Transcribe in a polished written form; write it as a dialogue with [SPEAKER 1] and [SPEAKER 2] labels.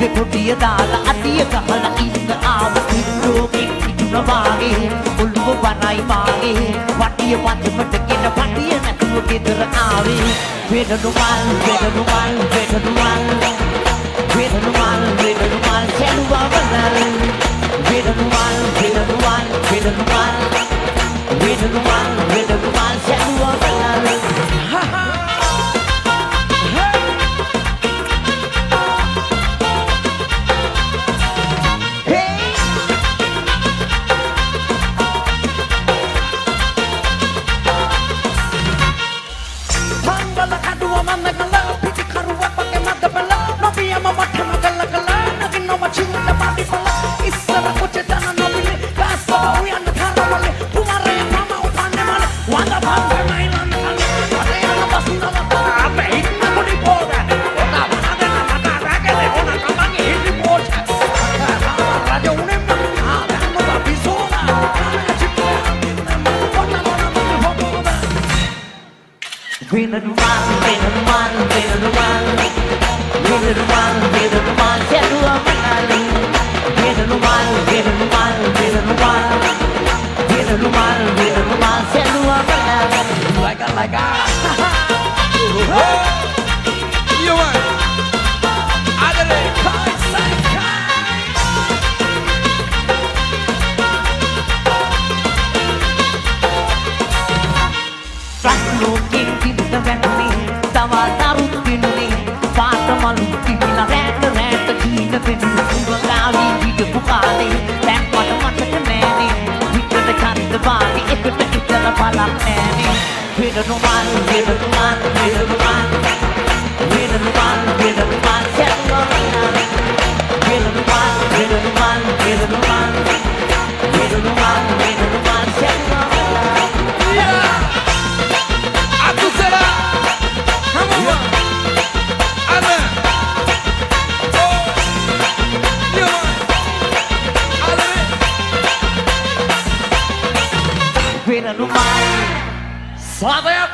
[SPEAKER 1] කොටිය දාලා අඩිය ගහලා ඉන්න ආව ඉන්නෝගේ ඉතුන වාගේ උල්ව වරයි වාගේ වටිය වදමට ගෙන වටිය නැතුව ගෙදර ආවේ වෙනනුමල් වෙනනුමල් වෙනනුමල් වෙනනුමල් වෙනනුමල් සැලුවා වලල් වෙනනුමල් වෙනනුමල් වෙනනුමල් වෙනනුමල් වෙනනුමල් සැලුවා වලල්
[SPEAKER 2] Selamat